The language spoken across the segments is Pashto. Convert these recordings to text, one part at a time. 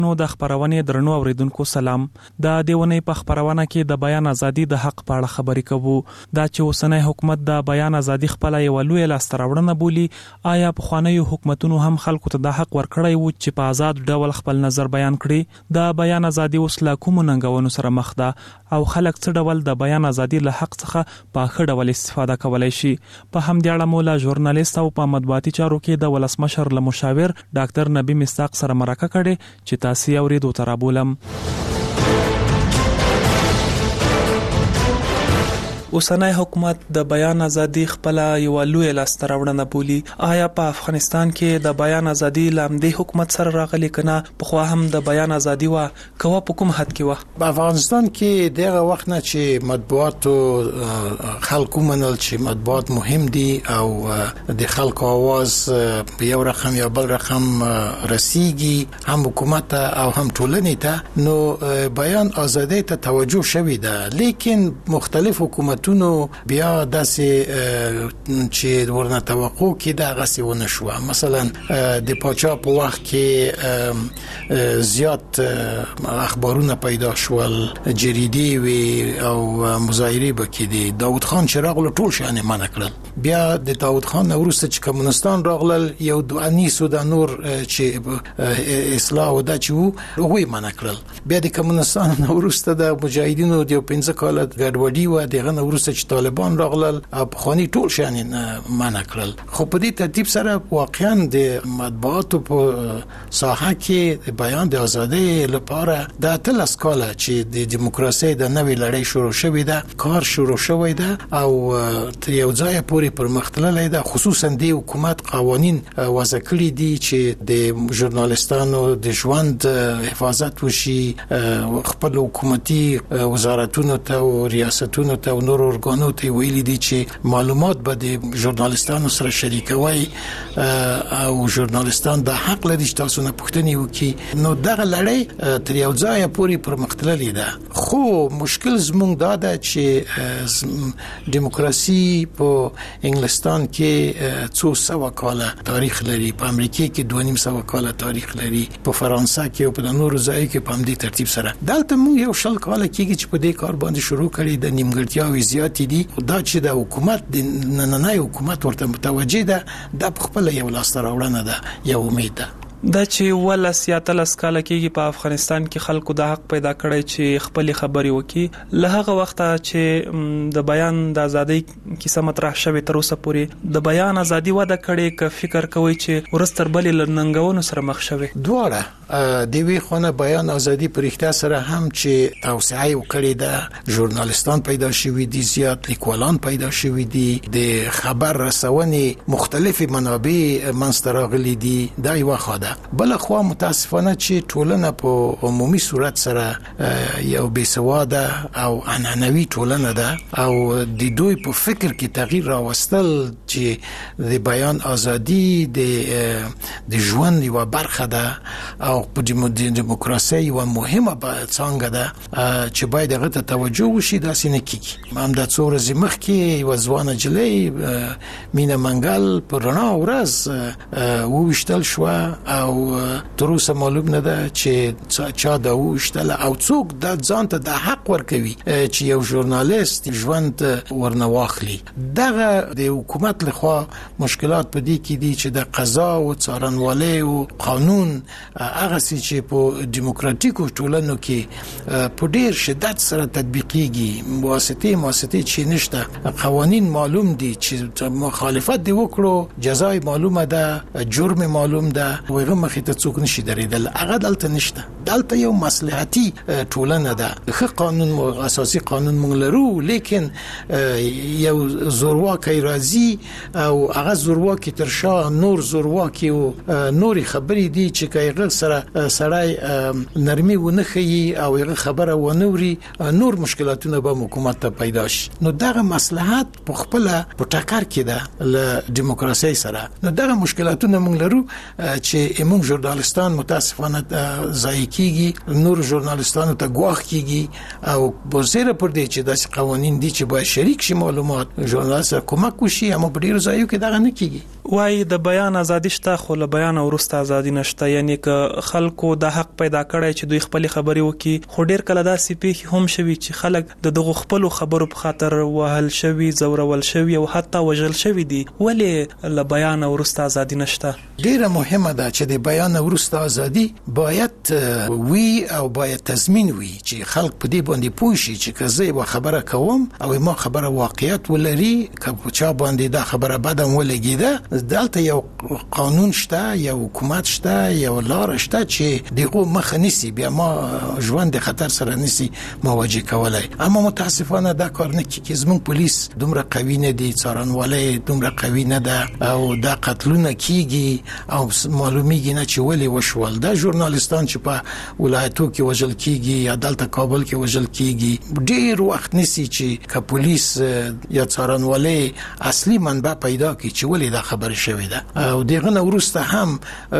نو د خبرونې درنو اوریدونکو سلام. د دیونې په خبرونه کې د بیان ازادي د حق په اړه خبرې کوو. دا چې اوسنۍ حکومت د بیان ازادي خپل یو لوی لاستراوړنه بولی، آیا په خوانیو حکومتونو هم خلکو ته د حق ورکړی وو چې په آزاد ډول خپل نظر بیان کړي؟ د بیان ازادي اوس لا کوم ننګونو سره مخ ده او خلک څه ډول د بیان ازادي له حق څخه په ښه ډول استفاده کولای شي؟ په همدې اړه مولا ژورنالیست او په مطبوعاتي چارو کې د ولسمشر له مشاور ډاکټر نبی مستاق سره مرکه کړې چې تاسو اوریدو ترابولم. اوسنۍ حکومت د بیان ازادي خپل یو لوی لاستراوړنه بولی. آیا په افغانستان کې د بیان ازادي لامدې حکومت سره راغلي کنه په خو هم د بیان ازادي وا کوه په کوم حد کې و؟ په افغانستان کې دغه وخت نه چې مطبوعات خلکو منل چې مطبوعات مهم دي او د خلکو आवाज په یو رقم یا بل رقم رسیږي هم حکومت او هم ټولنې ته، نو بیان ازادي ته توجه شوی ده. لیکن مختلف حکومت بیا داسې چې ورنه توقع کې دا غسی ونه شو. مثلا د پاچا په وخت کې زیات اخبارونه پیدا شول، جریدي وی او مظاهره بکې دي. داود خان چې راغله ټول شان منع کړل. بیا د داود خان وروسته چې کمونستان راغلل یو دوانیسو د نور چې اصلاح ودا چې وو منع کړل. بیا د کمونستان وروسته د مجاهدینو د 15 کال ګډوډي و دغه وروسته چې طالبان راغلل او خاني ټول شان منع کړل. خو په دې ترتیب سره واقعا د مطبوعاتو په ساحه کې بیان د ازادي لپاره د اتلس کال چې د دیموکراسي د نوې لړۍ شروع شوې ده، کار شروع شوې ده او تر یو ځای پورې پرمختللې ده. خصوصا د حکومت قوانين وضع کړی دي چې د ژورنالستانو د ژوند حفاظت وشي، خپل حکومتي وزارتونو ته او ریاستونو ته او نور ارګانو ته ویلي دي چې معلومات به د ژورنالستانو سره شریکوي او ژورنالستان د حق لري چې تاسو نه پوښتنه وکړي. نو دغه لړۍ تر یو ځای پورې پرمختللې ده. خو مشکل زموږ دا ده چې دیموکراسي په انګلستان کې 200 کاله تاریخ لري، په امریکا کې 250 کاله تاریخ لري، په فرانسه کې او په نورو ځایونو کې په همدې ترتیب سره. دلته موږ یو شل کاله کېږي چې په دې کار باندې شروع کړی د نیمګړتیاوې زیاتې دي. دا چې د حکومت د نننۍ حکومت ورته متوجه ده، د خپل یو لاستراوړنه ده، یو امید ده. دا چې ولس یا تلس کاله کېږي په افغانستان کې خلکو د حق پیدا کړی چې خپل خبري وکي. له هغه وخت چې د بیان د ازادۍ کیسه مطرح شوه تر اوسه پورې د بیان ازادي وده کړي ک فکر کوي چې ورستر بلې لننګونو سره مخ شوه. دواړه د وی خونه بیان ازادي پرېخته سره هم چې توسعه وکړي ده، ژورنالستان پیدا شوي دي، زیات لیکوالان پیدا شوي دي، د خبر رسونې مختلف منابع منستراغلي دي. دا یو خاطر. بل خو متاسفانه چې ټولنه په عمومي صورت سره یو بیسواده او عنعنوي ټولنه ده او د دوی په فکر کې تغییر راوستل چې د بیان ازادي د ژوند یو برخه ده او په دیموکراسي یو مهمه څانګه ده چې باید هغه ته توجه وشي. دا سینه کیږي. هم د څو ورځې مخکې یو ځوانه جلۍ مینا منګل په رڼا ورځ وویشتل شو او تر اوسه معلوم نه ده چې چا دا وشتله او څوک د ځان ته د حق ورکوي چې یو ژورنالیست ژوند ورنواخلي. دغه د حکومت لخوا مشکلات په دې کې دي چې د قضا او څارنوالۍ او قانون هغه چې په دیموکراتیکو ټولنو کې په ډیر شدت سره تطبیقيږي. واسطه چې نشته، قوانین معلوم دي چې مخالفت دی وکړو جزای معلومه ده، جرم معلوم ده، هغه مخې ته څوک نشي درېدل. هغه دلته نشته. دلته یو مصلحتي ټولنه ده. ښه قانون اساسي قانون مونږ لرو، لیکن یو زورواکي راځي او هغه زورواکي ترشا نور زورواکي او نوري خبرې دي چې کایغه سره سړی نرمي ونخي او هغه خبره ونوري، نور مشکلاتونه به حکومت ته پیدا شي. نو دغه مصلحت په خپل په ټاکر کې ده ل دیموکراسي سره. نو دغه مشکلاتونه مونږ لرو چې موږ ژورنالستان متاسفانه ځای کیږي، نور ژورنالستانو ته ګواښ کیږي او بوزره پر دې چې داسې قوانين دي چې باید شریک شي معلومات ژورنالیست کومک وشي، اما په ډیرو ځایو کې دغه نه کیږي. وای د بیان ازادي شته خو له بیان وروسته ازادي نشته، یعنی که خلکو د حق پیدا کړی چې دوی خپل خبرې وکړي، خو ډیر کله داسې پیښې هم شوي چې خلک د دغه خپل خبرو په خاطر وهل شوي، زورول شوي او حتی وژل شوي دي. ولې له بیان وروسته ازادي نشته؟ ډیره مهمه ده چې د بیان وروسته ازادي باید وی او باید تضمین وي چې خلک په دې باندې پوه شي چې که زه یو خبره کوم او ما خبره واقعیت ولري، که چا باندې دا خبره بدم ولګیده، دلته یو قانون شته، یو حکومت شته، یو لار شته چې دغه مخ نسی بیا ما ژوند د خطر سره نسی مواجه کولای. اما متاسفانه دا کار نه کیږي. زموږ پولیس دومره قوي نه دي، څارنوالي دومره قوي نه ده او دا قتلونه کیږي او معلومیږي نه چې ولې وشول. دا ژورنالیستان چې په ولایتو کې وژل کیږي یا دلته کابل کې وژل کیږي، ډیر وخت نسی چې که پولیس یا څارنوالي اصلي منبع پیدا کړي چې ولې دا خبره شوې ده او دغه نورسته هم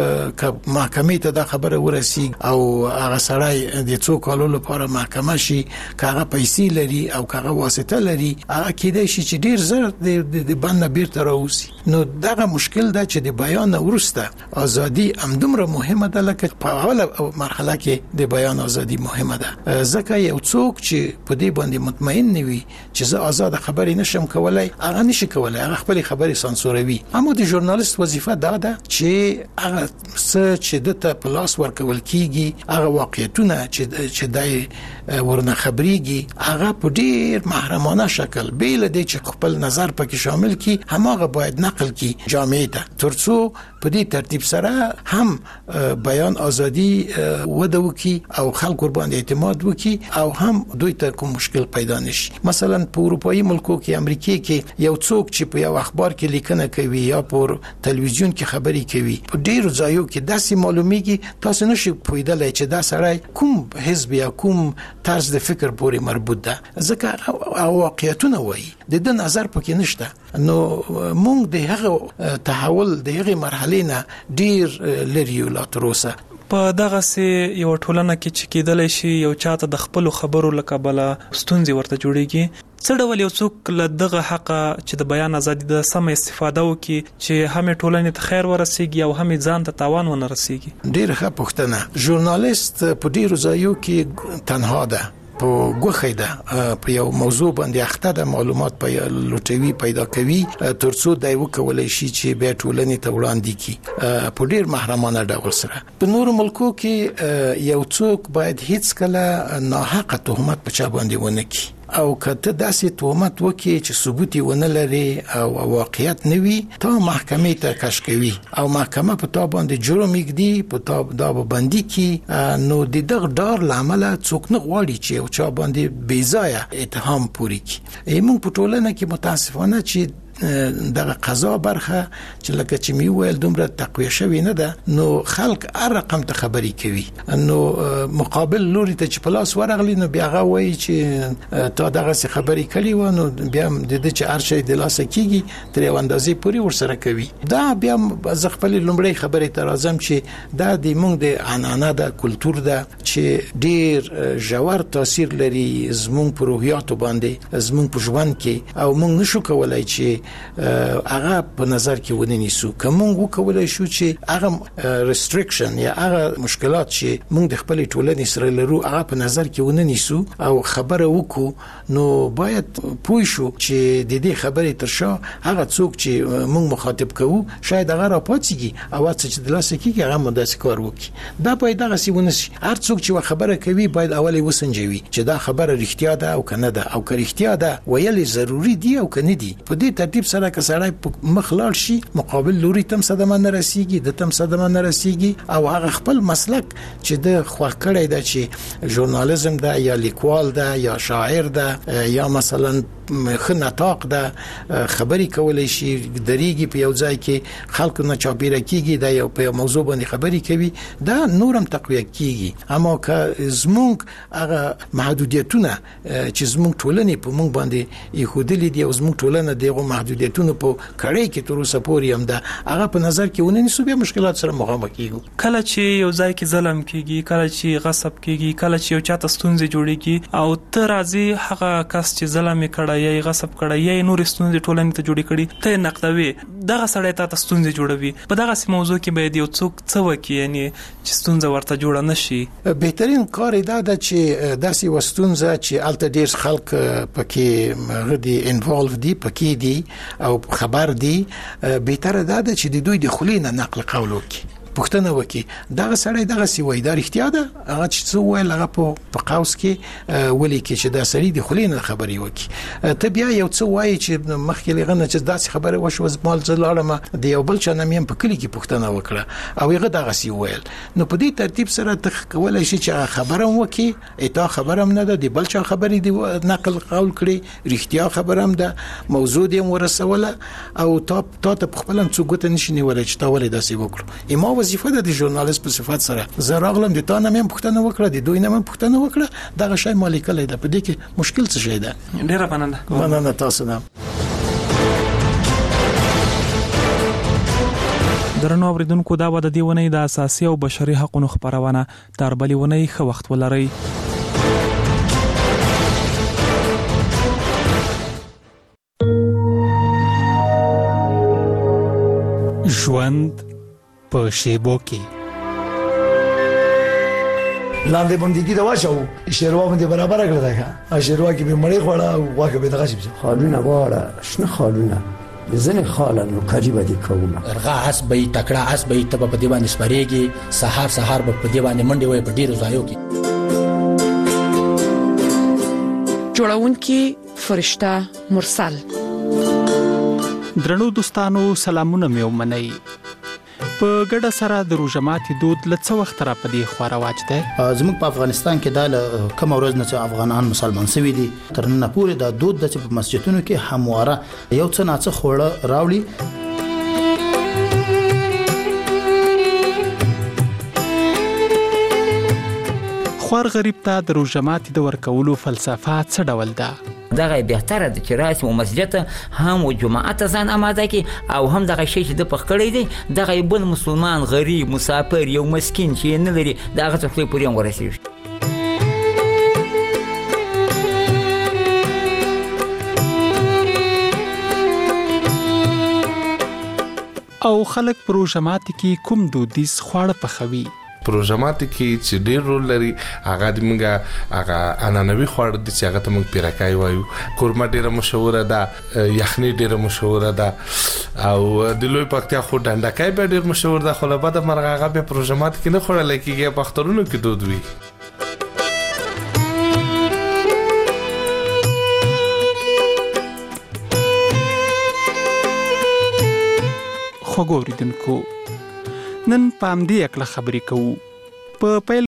که محکمې ته دا خبره ورسي او هغه سړی د څو کالو لپاره محکمه شي، که هغه پیسې لري او که هغه واسطه لري، هغه کېدای شي چې ډیر زر د بند بیرته راوځي. نو دغه مشکل ده چې د بیان ورسته ازادي همدومره مهمه ده لکه په اوله مرحله کې د بیان ازادي مهمه ده. ځکه یو څوک چې په دې باندې مطمئن نه وي چې زه آزاد خبرې نشم کولای، هغه نشي کولای، هغه خپل خبرې سانسوروي. اما د ژورنالیست وظیفه دا ده چې هغه څه چې دته په لاس ورکول کیږي، هغه واقعیتونه چې دای ورنه خبريږي، هغه په ډیر محرمانه شکل بیل دي چې خپل نظر پکې شامل کی، هماغه باید نقل کی جامعه ته، ترڅو په دې ترتیب سره هم بیان ازادي وده وکي او خلک ور باندې اعتماد وکي او هم دوی ته کوم مشکل پیدا نشي. مثلا په اروپאי ملکو کې، امریکا کې یو څوک چې په یو اخبار کې لیکنه کوي یا په تلویزیون کې خبري کوي، په ډیرو ځایو کې داسې معلومیږي تاسو نشئ پوهیدلای چې دا سړی کوم حزب یا کوم طرز د فکر پورې مربوط ده، ځکه واقعیتونه وایي، د دې نظر پکې نشته. نو موږ د هغه تحول د هغه مرحله نه ډیر لري لا تر اوسه. په دغه سي یو ټولنه کې چې کېدل شي یو چاته د خپل خبرو لکبله ستونزې ورته جوړيږي، څه ډول یو څوک له دغه حق چې د بیان ازادي د سم استفاده وکي چې هم ټولنې ته خیر ورسیږي او هم ځان ته تاوان ونه رسیږي؟ ډیر ښه پوښتنه. ژورنالیست په ډیرو ځایو کې تنها ده، په ګوخې ده، په یو موضوع باندې اخته ده، معلومات په لټوي پیدا کوي ترڅو دای وکولای شي چې به ټولنې ته وړاندې کی په ډیر محرمانه ډول سره. په نورو ملکو کې یو څوک باید هیڅ کله ناحقه تهمت په چا باندې ونه کی او کته داسې تهمت وکي چې ثبوت ونه لري او واقعیت نه وي، ته محکمې ته کش کوي او محکمه په تا باندې جرم یګدي، په تا دا باندې کی. نو د دغه ډار لامل څوک نه غواړي چې او چا باندې بې ځای اتهام پوري کی. موږ په ټولنه کې متاسفانه چې دغه قضا برخه چې لکه چې می ویل دومره تقویه شوی نه ده، نو خلک هر رقم ته خبري کوي. نو مقابل لوري ته چې پلاس ورغلی نو بیا هغه وایي چې تا دغه څه خبري کړي و، نو بیا د دې چې هر شی د لاسه کیږي تر یو اندازې پوري ورسره کوي. دا بیا ز خپل لومړی خبرې ته راځم چې دا د موږ د عنعنه د کلچر ده چې ډیر ژور تاثیر لري زموږ په روحیاتو باندې، زموږ په ژوند کې، او موږ نشو کولای چې هغه په نظر کې ونه نیسو. کوم وکولای شو چې هغه ریستریکشن یا هغه مشکلات چې موږ د خپل ټولنې سره لرو هغه په نظر کې ونه نیسو او خبره وکړو، نو باید پوه شو چې د دې خبرې تر شا هغه څوک چې موږ مخاطب کوو شاید هغه راپاتېږي او چې د لاسه کېږي هغه مداسې کار وکړي. دا باید هغه سی ونه شي. هر څوک چې خبره کوي باید اول وسنجوي چې دا خبره رښتیا ده او کنه ده، او که رښتیا ده ویل ضروری دی او کنه دی. په دې ترتیب سره که سړی مخلاړ شي مقابل لوري تم صدمه نه رسیږي، د تم صدمه نه رسیږي او هغه خپل مسلک چې د خوښ کړی ده چې ژورنالیزم ده یا لیکوال ده یا شاعر ده یا مثلا خنطاق ده، خبري کولای شي درېږي په یو ځای کې خلکو نه چاپیره کیږي، دا یو په موضوع باندې خبري کوي، دا نورم تقویه کیږي. اما که زموږ هغه محدودیتونه چې زموږ ټولنې په موږ باندې یخودلې دي او زموږ ټولنه دغه محدودیتونو په کړۍ کې تر اوسه پورې هم ده، هغه په نظر کې ونه نیسو، بیا مشکلات سره مخامخ کیږو. کله چې یو ځای کې ظلم کیږي، کله چې غصب کیږي، کله چې یو چاته ستونزې جوړيږي او ته راځي هغه کس چې ظلم کړی یا غصب کړه یا نور ستونزې ټولنې ته جوړې کړي ته نقدوي دغه سړی ته ستونزې جوړوي په دغه موضوع کې باید یو څوک څه وکړي یعنی چې ستونزه ورته جوړه نشي. بهترین کار دا ده چې داسې وستونزه چې الته ډیر خلک پکې غدي انوالو دي پکې دي او خبر دي بهتره ده چې د دوی د خلینو نقل قول وکړي پښتنه وکي دغه سړی دغه سی وای دا اړتیا ده هغه چې څو وای هغه په قوس کې ولي کې چې دا سړی د خلینو خبري وکي ته بیا یو څو وای چې مخکې لغنه چې داسې خبره وشو مال زلاړم د یو بل چا نامیم په کلی کې پښتنه وکړه او هغه دغه سی وایل نو په دې ترتیب سره ته کولای شي چې خبرم وکي اته خبرم نه ده د بل چا خبري دی نقل قول کړي اړتیا خبرم ده موضوع دې ورسوله او ته په خپل څو ګوت نشي نیولای چې تا ولې داسې وکړو وظیفه ده د ژورنالیست په صفت سره زه راغلم د تا نه مې پوښتنه وکړه د دوی نه مې پوښتنه وکړه دغه شی مالیکل ده په دې کې مشکل څه شي ده. ډیره مننه تاسو نه. درنو اوریدونکو دا و د دې ونې د اساسي او بشري حقوقو خبرونه تر بلې ونې ښه وخت ولرئ. ژوند په شیبو کې لاندې باندې دا واچو شیروا باندې برابر کړل دا شیروا کې به مړی خوړه او واکه به دغه شي خالونه واړه شنه خالونه زنه خالانو قریبه دي کومه ارغا اس به تکړه اس به ته په دیوان سپریږي سحر به په دیوان منډي وي په ډیرو ځایو کې جوړونکي فرشته مرسل. درنو دوستانو سلامونه مې ومنئ. په ګډه سره د روژه ماتي دود لڅ وخت را پدې خو رواج ده. زموږ په افغانستان کې دا کوم ورځ نه چې افغانان مسلمان شوي دي تر نن پورې دا دود د په مسجدونو کې همواره یو څه ناڅه خوړه راوړي. خوار غریب ته د روژه ماتي د ورکولو فلسفه څه ډول ده؟ دغه بهتره د چې راسي او مسجد هم او جماعت ځان آماده کی او هم دغه شی چې د پخکړې دي دغه بل مسلمان غریب مسافر یو مسکین چې نه لري دغه څه پورې ورسیږي. او خلک پروژمات کې کوم دودیز خواړه پخوي؟ پروژمات کې چې ډېر رول لري هغه د موږ هغه انانوي خواړه دي چې هغه ته موږ پیرکای وایو. قورمه ډېره مشهوره ده، یخني ډېره مشهوره ده او د لوی پکتیا خو ډنډکای به ډېر مشهور ده، خو له بده مرغه هغه به پروژمات کې نه خوړل کېږي، په اخترونو کې دود وي. خوږ اوریدونکو نن پام دې اکله خبرې کوو. په پیل